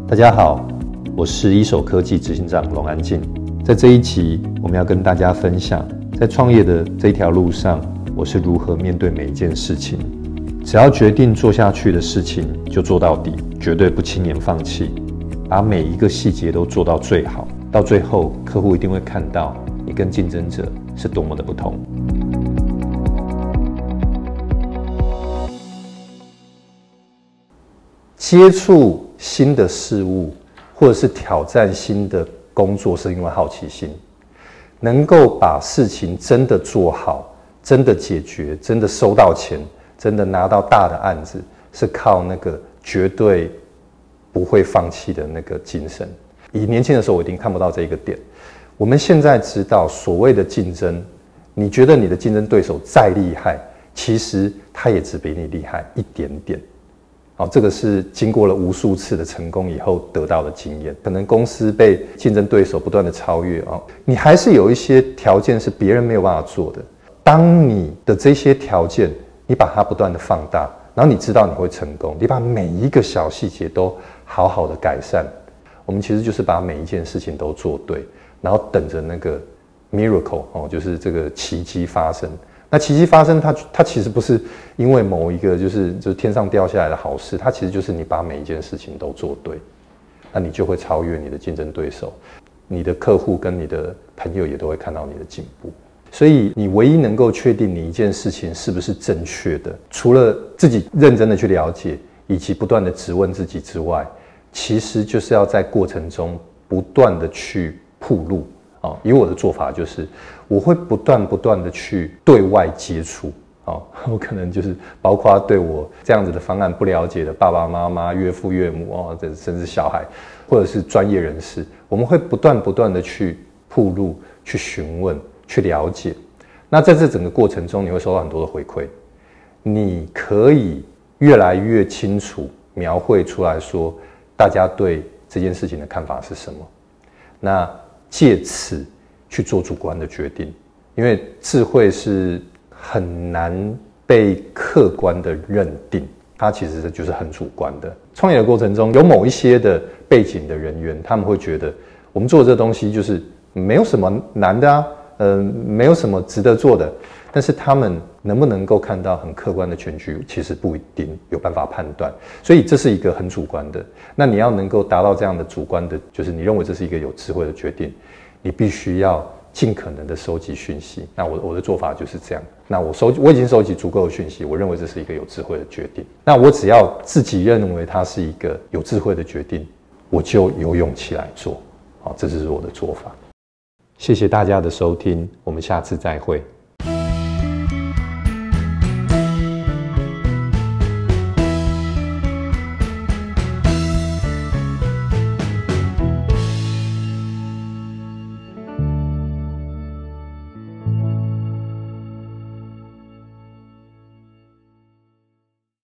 大家好，我是一手科技执行长龙安进。在这一集，我们要跟大家分享，在创业的这条路上，我是如何面对每一件事情。只要决定做下去的事情，就做到底，绝对不轻言放弃，把每一个细节都做到最好。到最后，客户一定会看到你跟竞争者是多么的不同。接触新的事物，或者是挑战新的工作，是因为好奇心。能够把事情真的做好，真的解决，真的收到钱，真的拿到大的案子，是靠那个绝对不会放弃的那个精神。以年轻的时候，我一定看不到这一个点。我们现在知道，所谓的竞争，你觉得你的竞争对手再厉害，其实他也只比你厉害一点点。这个是经过了无数次的成功以后得到的经验。可能公司被竞争对手不断的超越，你还是有一些条件是别人没有办法做的。当你的这些条件，你把它不断的放大，然后你知道你会成功，你把每一个小细节都好好的改善。我们其实就是把每一件事情都做对，然后等着那个 miracle， 就是这个奇迹发生。那奇迹发生，它其实不是因为某一个就是天上掉下来的好事，它其实就是你把每一件事情都做对，那你就会超越你的竞争对手，你的客户跟你的朋友也都会看到你的进步。所以你唯一能够确定你一件事情是不是正确的，除了自己认真的去了解，以及不断的质问自己之外，其实就是要在过程中不断的去暴露。以我的做法就是，我会不断的去对外接触，我可能就是包括对我这样子的方案不了解的爸爸妈妈、岳父岳母甚至小孩，或者是专业人士，我们会不断的去暴露、去询问、去了解。那在这整个过程中，你会收到很多的回馈，你可以越来越清楚描绘出来说，大家对这件事情的看法是什么。那借此去做主观的决定，因为智慧是很难被客观的认定，它其实就是很主观的。创业的过程中，有某一些的背景的人员，他们会觉得我们做这东西就是没有什么难的啊，没有什么值得做的。但是他们能不能够看到很客观的全局，其实不一定有办法判断。所以这是一个很主观的。那你要能够达到这样的主观的，就是你认为这是一个有智慧的决定，你必须要尽可能的收集讯息。那我的做法就是这样。那我已经收集足够的讯息，我认为这是一个有智慧的决定。那我只要自己认为它是一个有智慧的决定，我就有勇气来做。这就是我的做法。谢谢大家的收听，我们下次再会。